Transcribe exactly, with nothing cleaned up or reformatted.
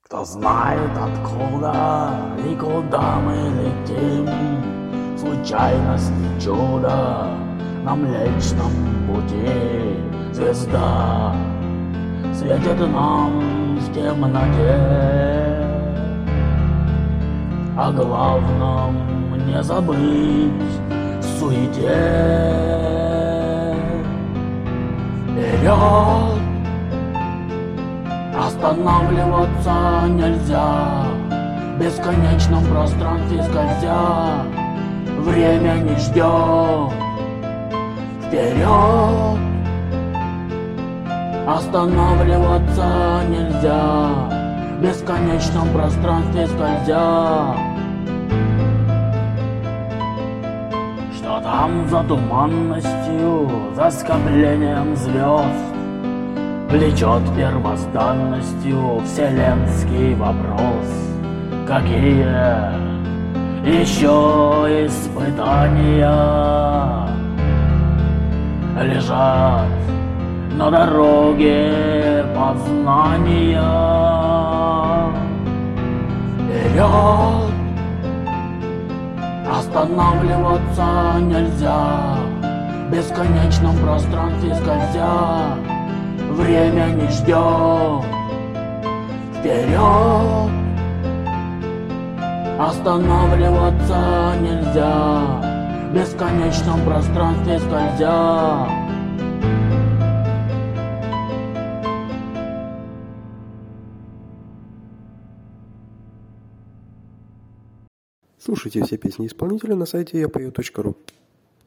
Кто знает, откуда и куда мы летим, случайность и чудо на Млечном Пути. Звезда светит нам в темноте, о главном не забыть в суете. Вперед! Останавливаться нельзя, в бесконечном пространстве скользя, время не ждет. Вперед! Останавливаться нельзя, в бесконечном пространстве скользя. Что там за туманностью, за скоплением звезд влечет первозданностью вселенский вопрос? Какие еще испытания лежат на дороге познания? Вперед! Останавливаться нельзя, в бесконечном пространстве скользя, время не ждет. Вперед! Останавливаться нельзя, в бесконечном пространстве скользя. Слушайте все песни исполнителя на сайте я пою точка ру.